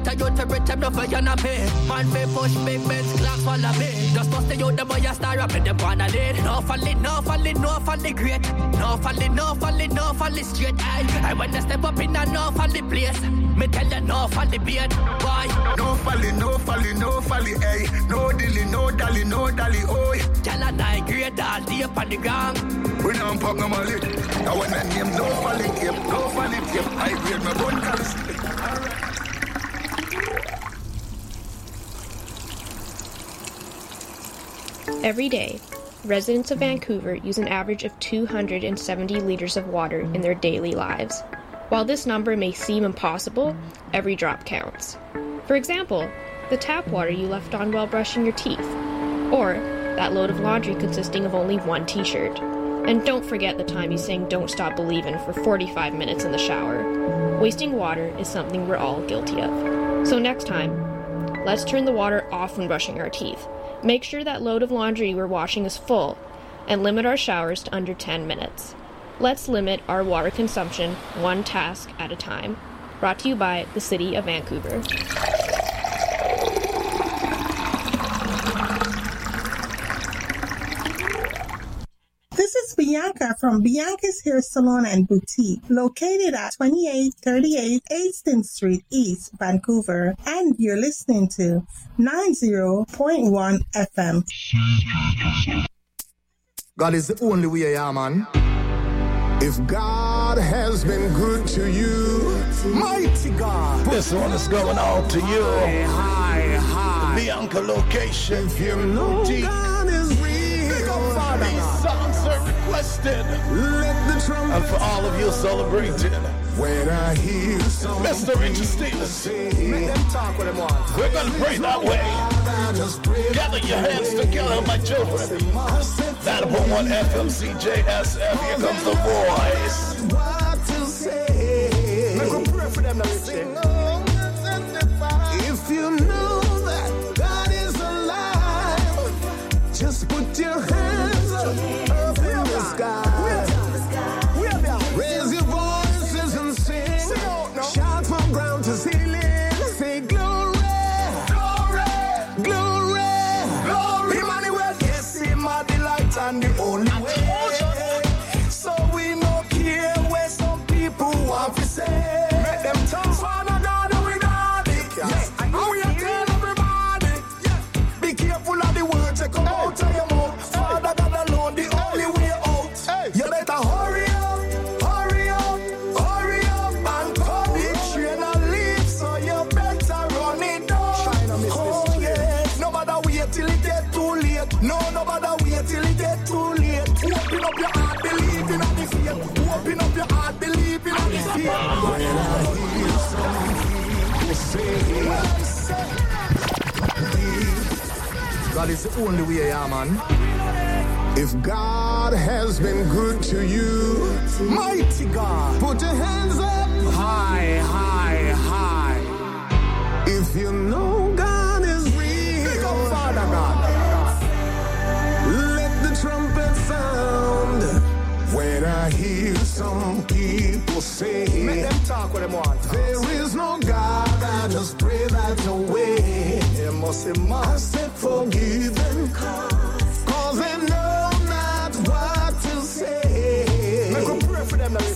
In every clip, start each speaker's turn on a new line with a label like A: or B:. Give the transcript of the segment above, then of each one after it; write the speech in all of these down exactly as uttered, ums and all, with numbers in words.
A: a youth to pretend no for you not pay. Man fi push big Benz clocks while I pay. Just bust the youth, the boy a star up in them wanna lead. No falling, no falling, no falling great. No falling, no falling, no falling straight. Aye. And when they step up in a no falling place, me tell you no falling beard. Why?
B: No falling, no falling, no falling, ay. No dilly, no dally, no dally, oi.
A: Tell a night great all day up on the gang.
B: We don't pop no molly. I want that name, no falling cape, no falling cape. I grade my gun callous.
C: Every day, residents of Vancouver use an average of two hundred seventy liters of water in their daily lives. While this number may seem impossible, every drop counts. For example, the tap water you left on while brushing your teeth, or that load of laundry consisting of only one t-shirt. And don't forget the time you sang Don't Stop Believin' for forty-five minutes in the shower. Wasting water is something we're all guilty of. So next time, let's turn the water off when brushing our teeth. Make sure that load of laundry we're washing is full, and limit our showers to under ten minutes. Let's limit our water consumption one task at a time. Brought to you by the City of Vancouver.
D: This is Bianca from Bianca's Hair Salon and Boutique, located at twenty-eight thirty-eight Easton Street East, Vancouver, and you're listening to ninety point one F M.
B: God is the only way, yeah, man. If God has been good to you, mighty God.
E: This one is going out to you.
B: Hi, hi, hi.
E: Bianca location.
B: If you know God is real, big up, Father.
E: These songs are requested.
B: Let the trumpet
E: and for all of you celebrating.
B: When I hear some
E: Mister Richard Stevens,
B: make them talk what they want.
E: We're gonna pray that way. Gather your hands together, my children. That one F M C J S F. Here comes the voice.
B: What to say? Make them pray for them now, if you know that God is alive, just put your hands up, up in the sky. Raise your voices and sing. Shout from ground to ceiling. Say glory, glory, glory, glory. Emmanuel, yes, him are the light and the only way. So we no care where some people want to say. Make them talk. Father God, we got it. Yes, and we tell everybody. Yes. Be careful of the words that come out of your mouth. Father God alone, the only way out. You better hurry up, hurry up, hurry up and come. The train and leave, so you better run it down. Oh yes, no matter wait till it get too late. No, no matter wait till it get too late. Open up your heart, believe in the faith. Open up your heart, believe in the faith. When I hear some people say, God is the only way, yeah, man. If God has been good to you, mighty God, put your hands up, high, high, high. If you know God is real, big up, Father God. Let the trumpet sound. When I hear some people say, make them talk what they want. There is no God, I just pray that no way. They must say, must say forgiven, cause they know not what to say. Make them pray for them now,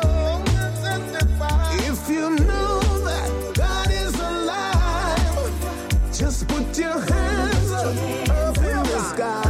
B: if you know that God is alive, just put your hands up, up in the sky.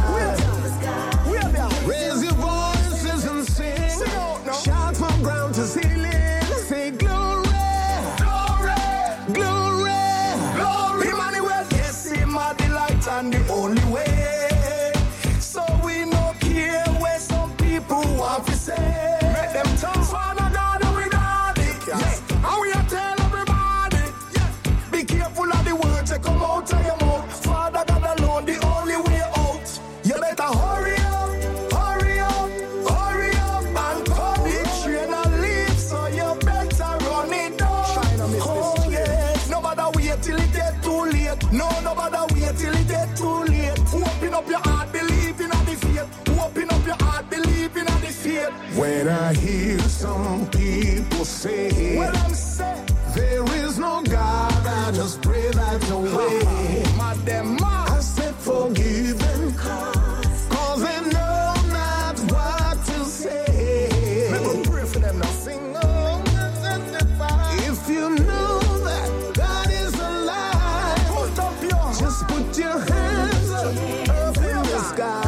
B: Raise your voices and sing. Shout from ground to ceiling. Say glory, glory, glory, glory. Emmanuel, yes, him are the light and the only way. So we no care where some people want to say. Make them talk. Father God, we got it. Yes, and we are tell everybody. Yes, be careful of the words that come out of your mouth. Father God alone, the only way out. You better hurry up, hurry up, hurry up and come. The train and leave, so you better run it down. Oh yes, no matter wait till it get too late. No, no matter wait till it get too late. Open up your heart, believe in the faith. Open up your heart, believe in the faith. When I hear some people say, well, I'm saying, there is no God. God, I just pray that your way.
E: Madam,
B: I said forgive them, cause they know not what to say.
E: Let me pray for them now.
B: Sing on, if you know that God is alive,
E: Hold up your
B: just put your hands up in the sky.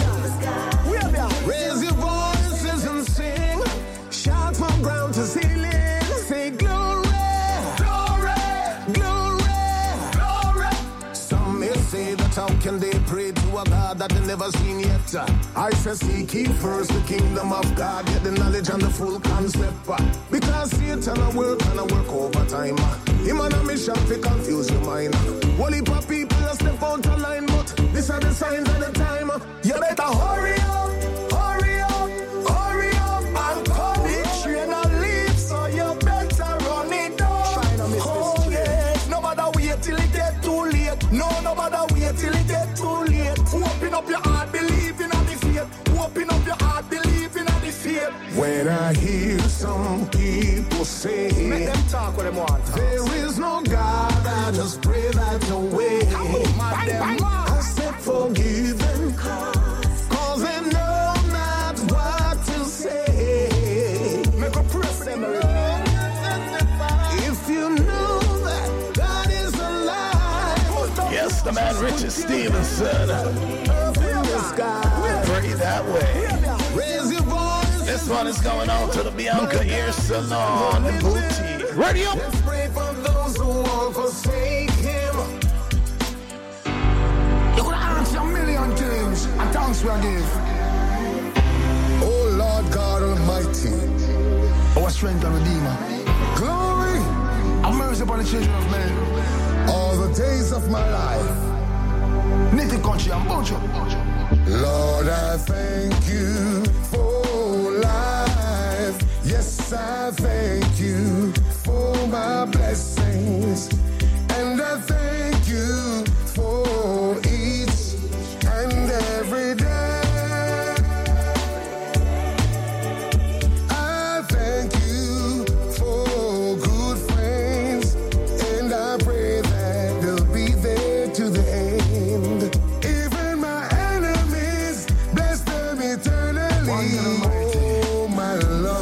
B: Raise your voices and sing. Shout from ground to ceiling. Say glory, glory, glory, glory. Some may say that how can they pray to a God that they never seen yet? I say seek ye first the kingdom of God, get the knowledge and the full concept. Because Satan a work and a work overtime. Him on a mission to confuse your mind. One heap of people a step out of line, but these are the signs of the time. You better hurry up, hurry up, hurry up and come in. Train and leave, so you better run it down. Oh yes, no matter wait till it get too late. No, no matter wait till it get too late. Open up your heart, believe in the faith. Open up your heart, believe in the faith. When I hear some people say,
E: Make them talk what they want.
B: there is no God, I just pray that your way. I said forgive them, cause they know not what to say.
E: Make a prayer for them.
B: If you know that God is alive,
E: Yes, the man Richard Stevenson.
B: up in the sky,
E: Pray that way.
B: raise your voice.
E: This one is going on to the Bianca Ear Salon and Boutique. Ready up.
B: Let's pray for those who won't forsake him.
F: You could answer a million things, and thanks we give.
B: Oh Lord God Almighty,
F: Our strength and redeemer.
B: glory
F: Have mercy upon the children of men.
B: all the days of my life.
F: Native country and Bojo.
B: Lord, I thank you for life. Yes, I thank you for my blessings. And I thank you for each and every day. I thank you for good friends. And I pray that they'll be there to the end. Even my enemies, bless them eternally. Oh, my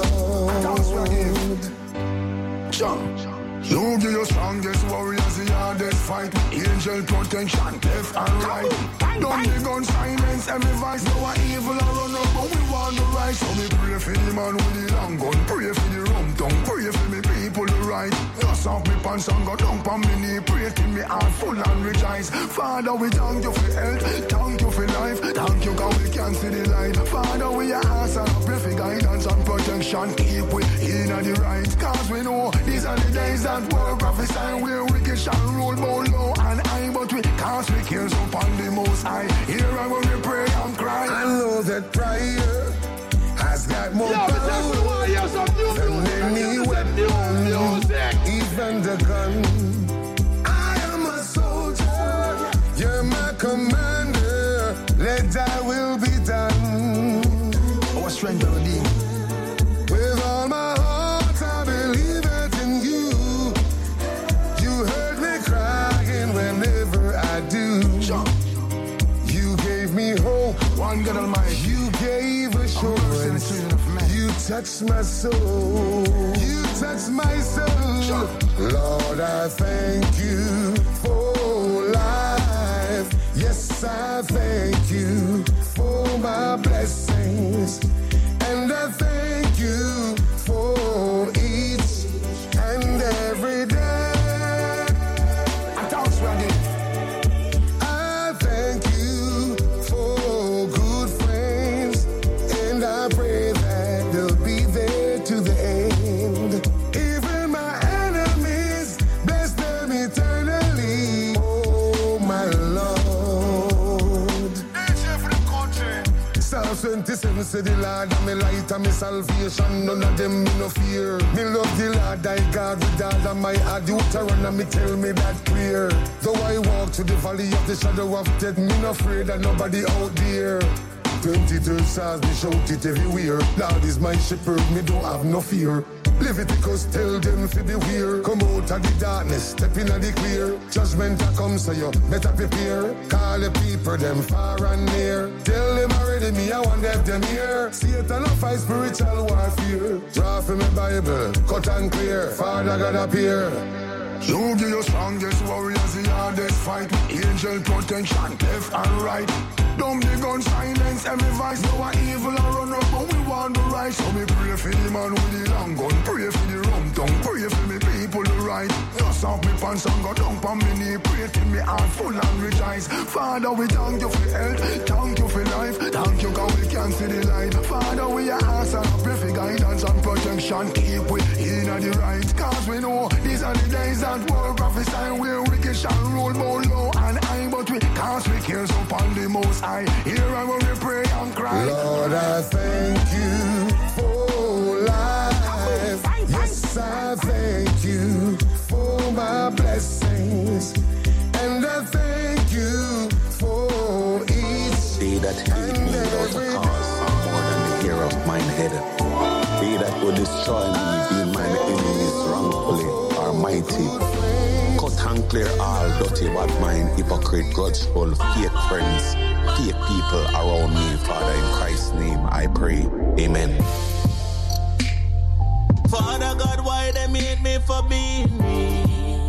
B: Lord.
F: John. You give your strongest warriors the hardest fight. Angel protection, left and right. Don't be gun silence, every voice. No one evil or run up, but we want the right. So me pray for the man with the long gun. Pray for the rum tongue. Pray for me people the right. Dust off me pants and go down on me knee. Pray till me heart full and rejoice. Father, we thank you for health. Thank you for life. Thank you cause we can see the light. Father, we ask and pray for guidance and protection. Keep we in the right. Cause we know these are the days that war prophesy where wicked shall rule both low and high, but we cast we cares upon the most high. Here I will we pray and cry.
B: I know that prayer has got more
F: Yeah, but
B: power
F: that's the one, yes, I'm new
B: than any weapon, even the gun. I am a soldier, you're my commander. Let thy will be done.
F: Our strength and redeemer.
B: With all my heart, I believe it in you. You heard me crying whenever I do. You gave me hope.
F: One God Almighty.
B: You gave assurance. You touched my soul. You touched my soul. Lord, I thank you for life. Yes, I thank you for my blessings. And I thank you for each and every day.
F: And thanks we give.
B: I thank you for good friends. And I pray that they'll be there to the end. Even my enemies, bless them eternally. Oh, my Lord. Psalm twenty-seven say the Lord and me light and me salvation. None of them me no fear. Me love the Lord thy God with all of my heart. Deuteronomy tell me that clear. Though I walk through the valley of the shadow of death, me no afraid of nobody out there.
F: twenty-two stars, me shout it everywhere. Lord is my shepherd, me don't have no fear. Leviticus tell them fi beware. Come out of the darkness, step in the clear. Judgment a come, so you better prepare. Call the people, them far and near. Tell them already, me I want them, them here. Satan a fight spiritual warfare. Draw from my Bible, cut and clear. Father God appear.
G: You be your strongest warriors, the hardest fight. Angel protection, left and right. Dumb the gun, silence every voice. No one evil and run up, but we want the right. So me pray for the man with the long gun. Pray for the rum tongue, pray for me people the right. Just off me pants and go down on me knee. Pray till me heart full and rejoice. Father, we thank you for health, thank you for life. Thank you cause we can see the light. Father, we are ask and pray for guidance and protection. Keep we in the right. Cause we know these are the days that world prophesy where wicked shall rule both low and high. But we cast we cares upon the most high. Here I will we pray and cry.
F: Lord, I thank you for life. Yes, I thank you for my blessings. And I thank you for each.
H: See that he me without a cause are more than the hair of mine head. He that would destroy me, be mine enemies wrongfully are mighty. Cut and clear all dirty bad mind, hypocrite, grudgeful, fake friends, fake people around me. Father, in Christ's name I pray. Amen.
I: Father God, why they made me for being me?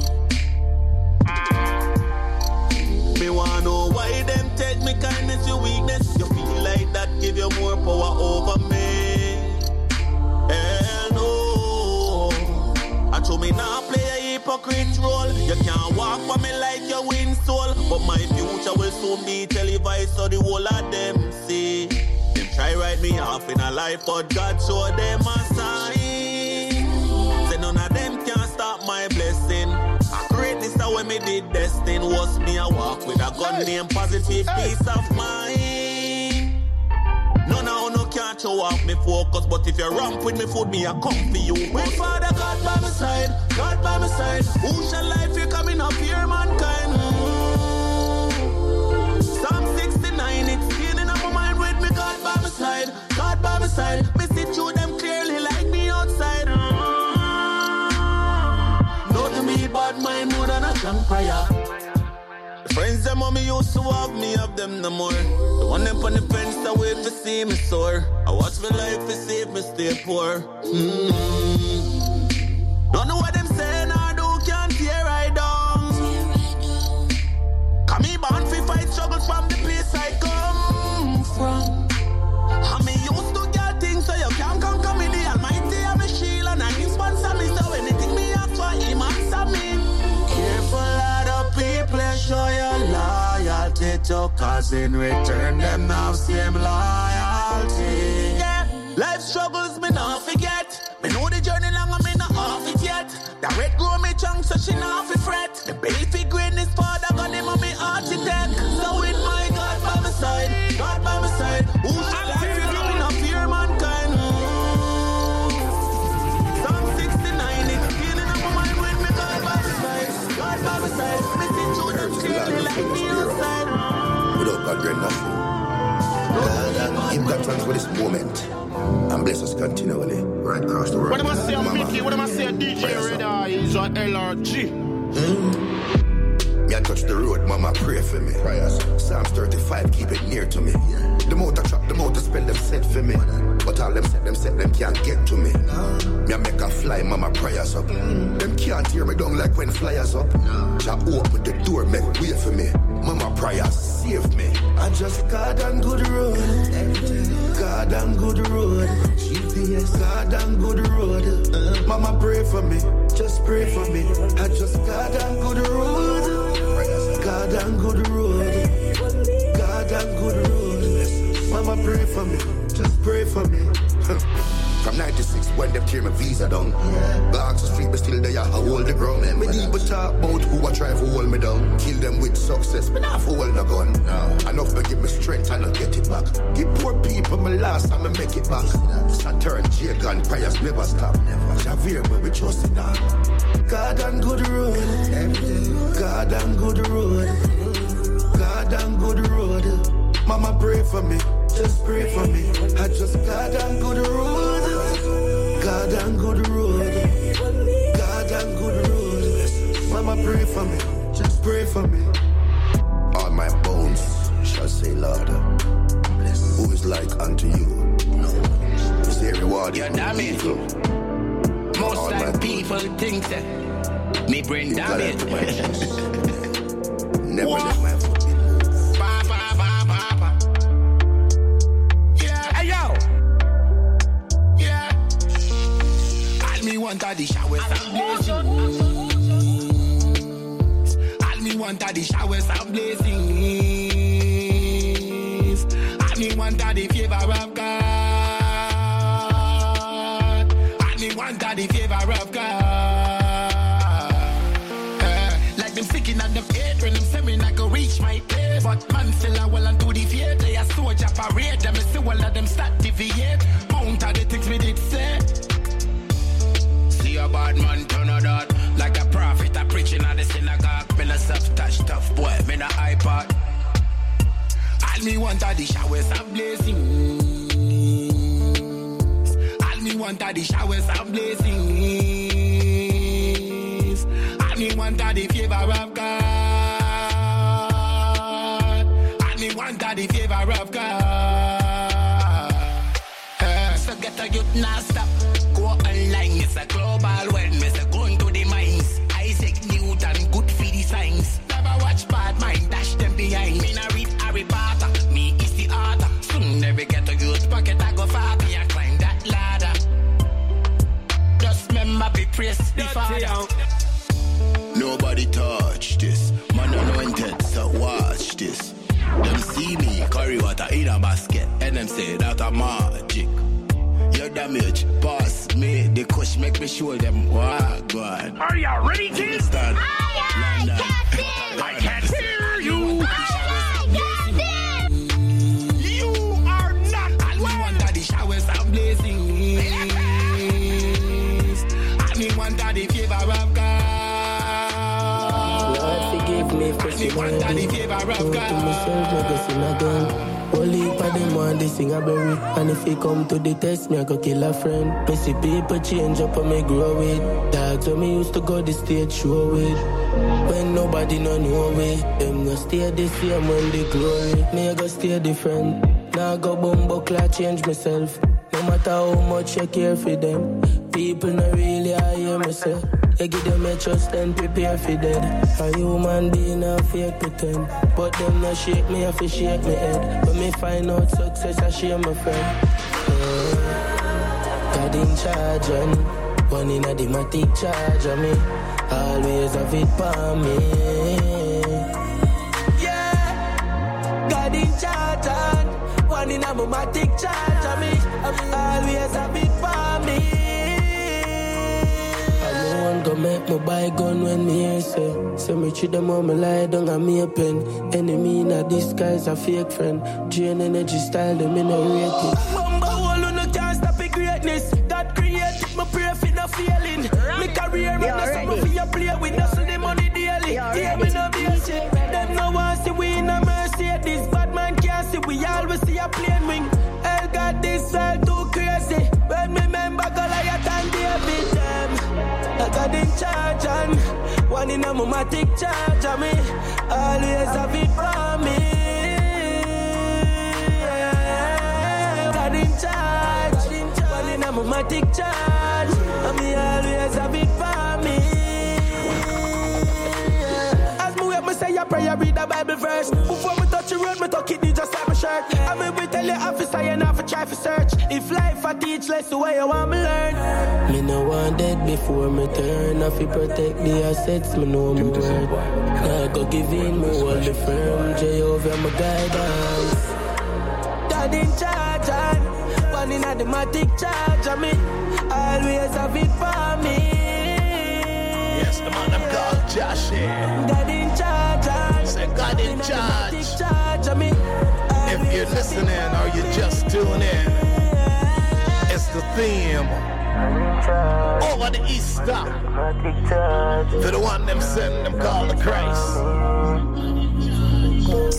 I: Me wanna know why them take me kindness, your weakness. You feel like that give you more power over me. Hell no. I told me now play a hypocrite role. You can't walk for me like your wind soul. But my future will soon be televised so the whole of them see. Them try write me off in a life, but God show them a sign. Say none of them can stop my blessing. A greatness that when me did destin was me a walk with a gun hey. Name positive hey. Peace of mind. None of you no can't show off me focus, but if you ramp with me food, me a come for you. When Father God by my side, God by my side, who shall life you coming up here, mankind? Mm-hmm. Psalm sixty-nine, it's still in my mind with me, God by my side, God by my side. Me see through them clearly like me outside. Mm-hmm. Know to me bad mind more than a strong prayer. Friends them mommy used to have me, have them no more. The one them on the fence that wait to see me soar. I watch my life to save me stay poor. Mm-hmm. Don't know what them saying or do, can't tear right down. Come me born fi fight struggles from the place I come from. And me used to get things so you can't come come me. The Almighty and me shield and I sponsor me. So anything me ask for him answer me. Careful other people show your loyalty to, cause in return them now same loyalty. Yeah, life struggles me not forget. Me know the journey long and me not off it yet. The red grow me chunk so she not fi fret. The belly fi green is Father God him and me architect. So with my God by my side, God by my side, who should life you coming up here mankind? Psalm sixty-nine, it's feeling up my mind with me God by my side, God by my side. Me see through them clearly like me outside.
F: Without God, we're nothing. God, give God thanks for this moment and bless us continually right across the world.
E: What am I saying, Mickey? What am I saying, D J Red Eye? He's on L R G.
F: Mm. Me I touch the road, mama pray for me. Prayers. Psalms thirty-five, keep it near to me. Yeah. The motor truck, the motor spell them set for me. But all them set, them set, them can't get to me. No. Me I make a fly, mama prayers up. Mm. Them can't tear me down like when flyers up. No. Jah open the door, make way for me. Mama prayers save me. I just God on good road. God on good road. G P S, God on good road. Uh, mama pray for me, just pray for me. I just God on good road. God on good road. God on good road. Mama pray for me, just pray for me. From ninety-six when them tear my visa down. Yeah. Blocks the street but still they are hold the ground. Me need to talk about who I try to hold me down. Kill them with success, but not for hold no gun. No. Enough to give me strength and I'll get it back. Give poor people my last time I make it back. Saturn, J-Gun, prayers never stop. Javier, but we trust it now. God on good road. God on good road. God on good road. Mama pray for me,
J: just pray for me. I just God on good road. God on good road. God on good road. Mama, pray for me. Just pray for me.
F: All my bones shall say, Lord, who is like unto you? Say reward
A: you damage. Most time people think that me brain damage.
F: Never let my foot be moved.
A: Papa, papa, papa. Yeah, hey yo. Yeah. All me want are the showers and blazing. All me want are the showers and blazing. All me want are the favor of God. All me want are the favor of God. Uh, like them sticking at them head when them say me not go reach my place. But man still a well and to the fear. They a soldier parade. Them see all of them start deviate. Mount of the things we did say. See a bad man turn a dot. Like a prophet a preaching at the synagogue. Me no self-touch tough boy. Me no iPod. All me want are the showers of blazing. All me want are the showers of blazing. All me want are the favor of God. All me want are the favor of God. Uh, so get a youth now stop. Go online, it's a global wellness. A going to the mines. Isaac Newton, good for the science. Never watch bad mind, dash them behind. Me nah read Harry Potter, me is the author. Soon never get a youth pocket, I go far. Me I climb that ladder. Just remember be praised the Father.
K: Nobody touch this. Man anointed, so watch this. Them see me carry water in a basket, and them say that a magic. Your damage, pass me. The kush make me show them what God.
E: Are you ready, kids?
K: Aye,
E: aye, Captain. I can't hear you.
K: Aye, aye, Captain.
E: You are not.
A: All me want are the showers of blazing. All me want are the favor of God.
L: Lord, forgive me for
A: sinning. All me want are the favor of God.
L: To myself, I go sin again. Only for them want this thing a berry. And if he come to the test, me I go kill a friend. Me see people change up and me grow with. Dogs when me used to go the stage show with. When nobody no know way, them no stay the same when they glory. Me I go stay different. Now I go bumbo clock change myself. No matter how much I care for them, people no really I hear me say. I give them a trust and prepare for dead. A human being a fake pretend. But them no shake me, I fi shake me head. When me find out success, I share my friend. Uh, God in charge and one in a dematic charge of me. Always have it for me. Yeah, God in charge and one in a dematic charge of me. Always have it for me. Go make me buy gun when me hear say. Say me treat them on me lie down and me a pen. Enemy in a disguise a fake friend. Drain energy style them in a rate it. Mamba all who no can't stop the greatness. God created me pray for no failing. Me career me no summer for your play with us the money daily. Yeah me no be a shit. Them no want see we in a Mercedes. Bad man can't see we always see a plane wing. Hell got this style too crazy. When me remember Goliath and David them. I got in charge and one in a momatic charge of me. Always have it for me. God in charge, one in a momatic charge of me. Always have it for me. As me wake me say a prayer, read the Bible verse. Before me touch the road, me talk it just like my shirt. I mean we tell you officer you not for try for search. If life I teach less the way you want me learn. Me no want dead before me turn. I fi protect the assets, me know me word. Now go give in, me hold the firm. Jehovah my guidance. God in charge and one in a dematic charge of me. Always have it for me.
E: Yes, the man of God, Josh here.
L: God in charge and
E: say God in charge.
L: charge of me.
E: If you're listening or you just tuning in, it's the theme over the Easter for the one them send them call the Christ.
M: Serious,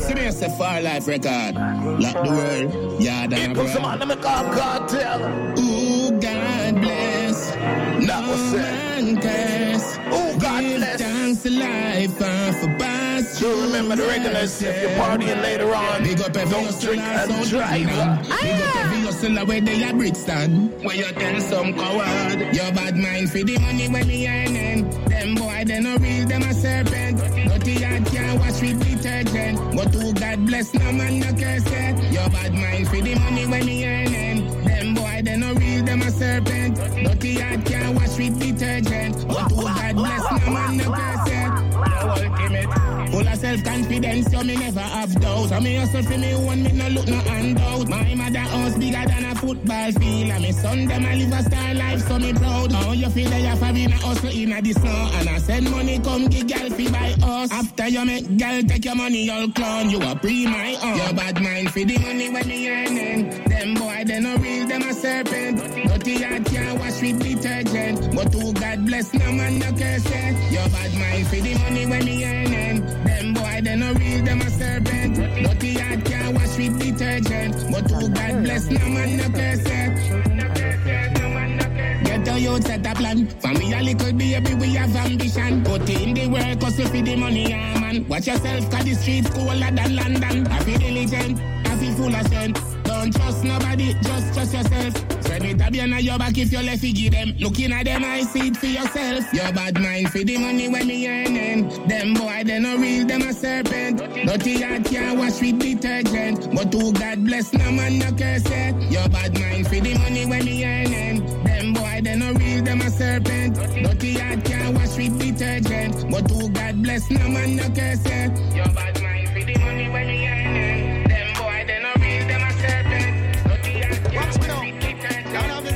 K: a far life record. Lock the world, yeah, then
E: put some on the cartel.
K: Ooh, God bless.
E: No man
K: curse.
E: Ooh, God
K: Give
E: bless.
K: Thanks to life and for past.
E: So remember the regulars, if you're partying later on,
K: big up every
E: don't drink and drive.
K: Big up every hustler where they are Brixton. Where you tell some coward. Your bad mind for the money when me earning. Them boy, they no real, them a serpent. Dirty heart can't wash with detergent. But who God bless, no man no curse it. Your bad mind for the money when me earning. Them boy, they no real, them a serpent. Dirty heart can't wash with detergent. But who God bless, no man no curse it. No ultimate. Full of self-confidence, so me never have doubts. I me hustle for me one, me no look no handout. My mother house bigger than a football field. And me son, them a live a star life, so me proud. How you feel that you have in a hustle in a the snow? And I send money, come give girl fi buy us. After you make girl take your money, you'll clown. You a pre my own. Your bad mind for the money when me earning. Them boy, they no real, them a serpent. Dirty heart can't wash with detergent. But who God bless, no man no curse it. Your bad mind for the money when me earning. Them boy, they no real, them a serpent. Dirty heart can't wash with detergent. But who God bless, no man no curse it. No curse it, no man no curse it. Get a youth set a plan. For me a little baby, we have ambition. Put in the work, hustle for the money, yeah man. Watch yourself, cause the streets cooler than London. I feel diligent, I feel full of strength. Don't trust nobody, just trust yourself. Spread it up on your back if you left, you give them. Looking at them, I see it for yourself. Your bad mind for the money when me earning. Them boy, they no real, them a serpent. Dirty heart can't wash with detergent. But who God bless, no man no curse it. Your bad mind for the money when me earning. Them boy, they no real, them a serpent. Dirty heart can't wash with detergent. But who God bless, no man no curse it. Your bad mind for the money when me earning. Them boy, they no real, them a serpent. Dirty heart can't wash with detergent.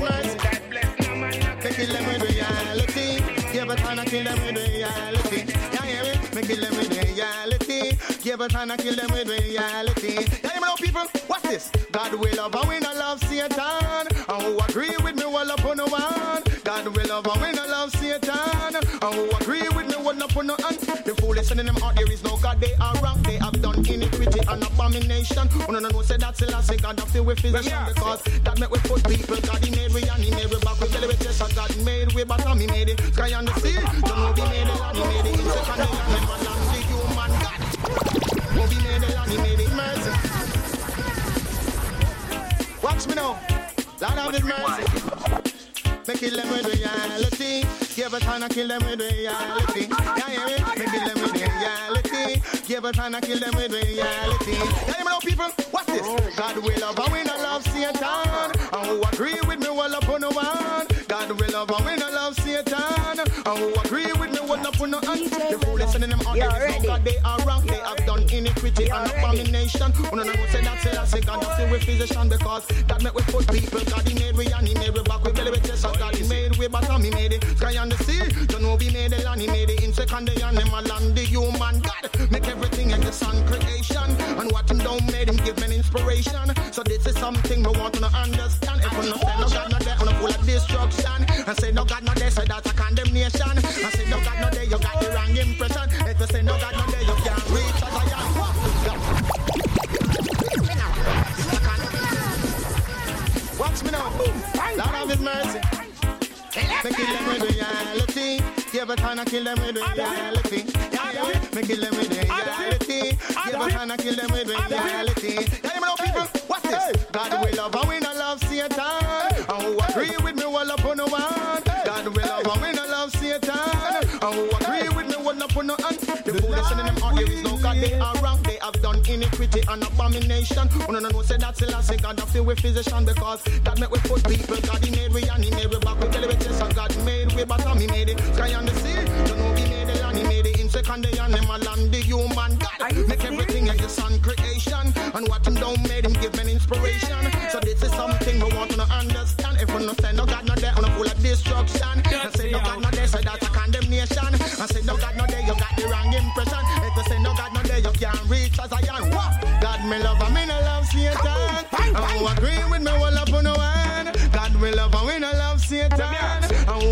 K: God bless, no man no curse it.
J: Kill them with reality. Give it and kill them with reality. Yeah, hear me? Me kill them with reality. Give it and kill them with reality. Yeah, you know people, what's this? God will love and we not love Satan. And who agree with me well up on the one. God will love and we not love Satan. And who agree with me well up on the one. The foolish and in them out there is no God, they are wrong. They have done iniquity and abomination. Oh no, no, no, say that's the last thing God have to with physician. Because that make we put people, God he made we and he made we back. We tell you just as God made we, but he made it. Sky and the sea, don't know he made it and he made it. In second day and him and the human God. Oh, he made it and he made it mercy. Watch me now, Lord of his mercy. Me kill them with reality. Give a time to kill them with reality. Yeah, yeah, yeah. Me kill them with reality. Give a time to kill them with reality. Yeah, you know people, what's this? God will love and we not love Satan. And who agree with me well up on the one. God will love and we not love Satan. And who agree with me well up on the one. The foolish and them out there is no God, they are wrong. They have done iniquity and abomination. Oh no, no, no, say that, say that, say God, that's with physician. Because that make we put people, God he made we and he made we back. We belly with chest. God he made we, but he made it. Sky and the sea, don't know we made the land. He made it in second day and him a land. The human God make everything in the sun creation. And what him don't made him give me inspiration. So this is something we want to understand. If we not say no God not there, on a full of destruction. And say no God not there, so that's a condemnation. And say no God not there, you got the wrong impression. If you say no God not there, you can't reach as I am. Watch me now, Lord of his mercy. Me kill them with reality. Give a time to kill them with reality. Yeah, yeah. Me kill them with reality. Give a time to kill them with reality. Yeah, you know people, what's this? God will love and we not love Satan. And who agree with me well up on the one. God will love and we not love Satan. And who agree with me well up on the one. The foolish and them out there is no God, they are wrong. They have done iniquity and abomination. Oh no, no, no, say that's the last thing God have to with physician. Because God make we put people, God he made we and he made we back. We tell you just as God made we, but he made it. Sky and the sea, don't know he made it and he made it in second day and him a land. The human God make everything like the sun creation. And what him don't made him give me inspiration. So this is something we want to understand. If we not say no God not there, on a full of destruction. And say no God not there, so that's a condemnation. And say no God not there, you got the wrong impression. If you say no God not there, you can't reach as I am. God me love and me no love Satan. And who agree with me well up on the one. God will love and we no love Satan. And who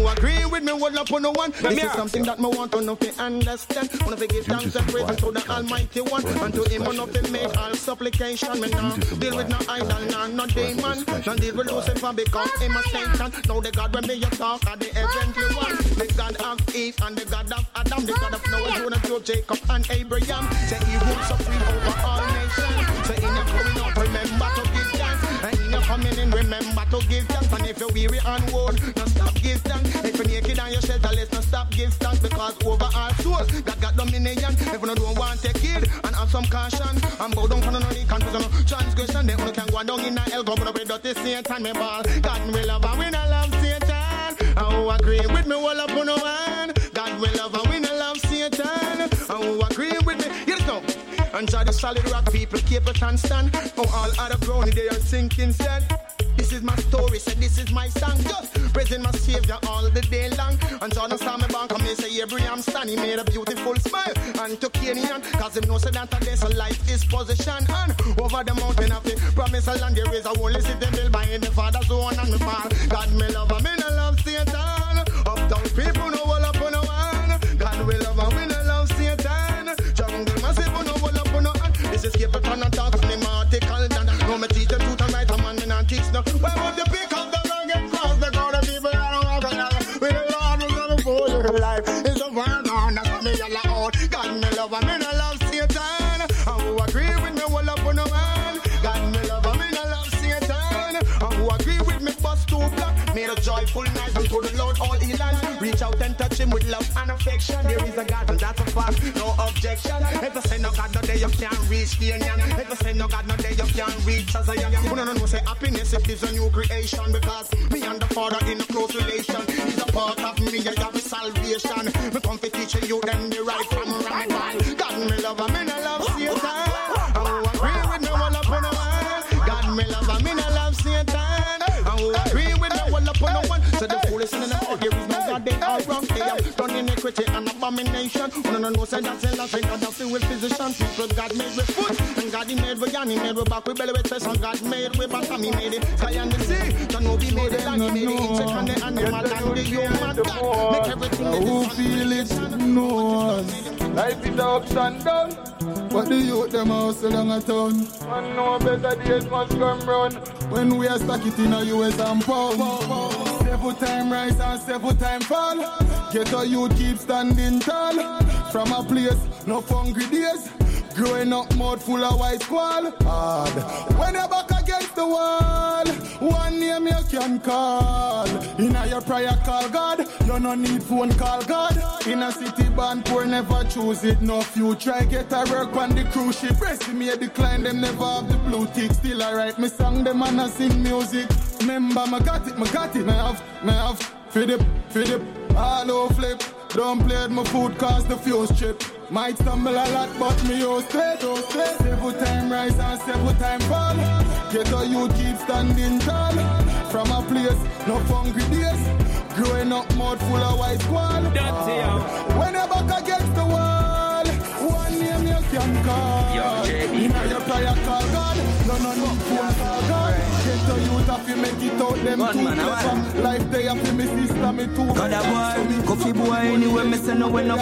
J: who agree with me, hold up on the one. This is something that me want to know to understand. Wanna give thanks and praise unto the Almighty One. And to him on to make all supplication. Me now deal with no idol, no, no demon. No deal with Lucifer because him a Satan. Now the God when me you talk are the eventually one. The God of Eve and the God of Adam. The God of Noah, Jonah, Job, Jacob and Abraham. Say he rules supreme over all nations. Say in your coming out, remember to give thanks. And in your coming in, remember to give thanks. And if you're weary and worn, no stop give thanks. If you're naked and you're shelterless, no stop give thanks. Because over all souls, God got dominion. If you don't want to take it and have some caution, and bow down for no need confusion, no transgression, then you can go down in a hell, go up with dirty Satan, me ball. God will love and we not love Satan. And who agree with me, all up on the one. God will love and we not love Satan. And who agree with me, yes no. And try the solid rock people keep it and stand. Oh, all other ground they are sinking said. This is my story, said this is my song. Just praising my Savior all the day long. And John saw me bank and me say Abraham stand. He made a beautiful smile and to Canaan. Cause him know say that today so life is possession. And over the mountain of the promised land there is a holy city built by the Father's own and me fall. God me love and me no love Satan. Uptown people know all up on the one. God will love and we no love Satan. Jungle massive no all up on the one. This is keep it on and talk from the article. No me teach them to the right man me not teach no. Why would you pick up the rugged cross the crowd of people that don't walk along with the Lord who's gonna fool your life? It's a fun on that's me yell out. God me love and me no love Satan. And who agree with me all up on the man. God me love and me no love Satan. And who agree with me bust two black. Made a joyful night unto the Lord all he lands. Reach out and touch him with love and affection. There is a God and that's a fact, no objection. If you say no God no day you can't reach Canaan. If you say no God no day you can't reach as I am. You don't know say happiness if it's a new creation. Because me and the Father in a close relation. He's a part of me, I have salvation. Me come to teach you then the right from wrong. God me love and me no love Satan. And who agree with me all up on the one. God me love and me no love Satan. And who agree with me all up on the one. So the foolish and the heart there is no God they are wrong. They have done iniquity and abomination. One no no say that's a lot. God that's the will physician. People God made with foot. And God he made with yan. He made with back with belly with chest. And God made with bottom. He made it sky and the sea. Don't know he made it land. He made the insect and the animal and the human. God make everything.
M: Who feel it knows. Life is ups and downs. But the youth them house along a town. Man know better days must come round. When we are stuck it in a U S and pound. Several time rise and several time fall. Get a youth keep standing tall. From a place, no hungry days. Growing up mouth full of white squall. Hard. When you're back against the wall, one name you can call. In a your prayer call God. You no need phone call God. In a city band poor never choose it. No few try get a work on the cruise ship. Rest me a decline them never have the blue tick. Still I write me song them and I sing music. Remember me got it, me got it. Me have, me have. Feed it, feed it. Hello flip. Don't play with my food cause the fuse chip. Might stumble a lot but me oh straight, oh straight. Several time rise and several time fall. Get a you keep standing tall. From a place, no hungry days. Growing up mouth full of white squall. That's it. When you're back against the wall, one name you can call. Yo, J D. Inna your prayer call God. No, no, no, phone call God. Get a youth have to make it out them One too man, clever. Life they have to me sister me too. God a boy, coffee boy anyway me say no when no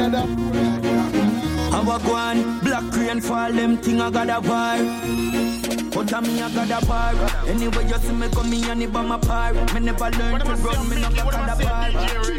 M: fall. I walk one, black rain fall, them thing I got a vibe. But I me I got a bar. Anyway you see me come me and it by my par. Me never learn to run, me never got a bar.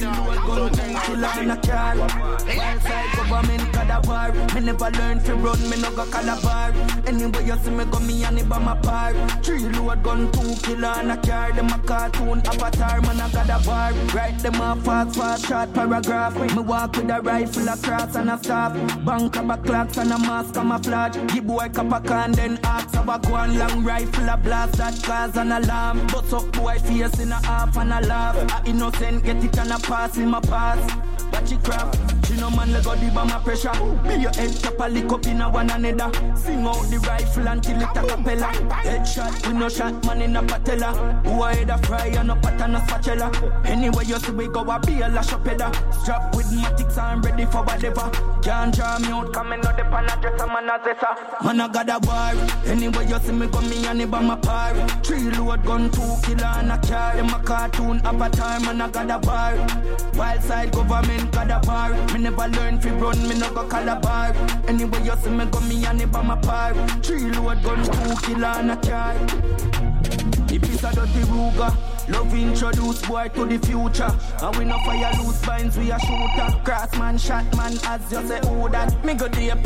M: Gun kill in a car. Wild side government got a bar. Me never learn to run, me never got a bar. Anyway you see me come me and it by my par. Three load gun, two killer in a car. Them a cartoon avatar, man I got a bar. Write them a fast, fast, short paragraph. Me walk with a rifle across and a staff. Bank up a clocks and a mask camouflage. Give boy cap a can then ask about one. Long rifle a blast that cause an alarm. Bust up boy face in a half and a laugh. A innocent get it and a pass him a pass. Watch it crap.
N: You know man, let go the bomb pressure. Be your head chop a lick up in a one another. Sing out the rifle until it a capella. Headshot, we no shot, man in a patella. Who a head a fry and a pot and a spatula. Anyway you see we go a be a lash up header. Strap with matics and ready for whatever. Can't draw me out, come in on the pan address a man a zessa. Man I got a war. Anyway you see me go me and it by my par. Three load gun, two killer and a car. Them a cartoon avatar, man I got a war. Wild side government got a war. Me never learn fi run, me no go call a bar. Anyway you see me go me and it by my par. Three load gun, two killer and a car. The piece of dirty Ruger. Love introduce boy to the future. And we no fire loose binds, we a shooter. Crossman, shot man, as you say who that. Me go there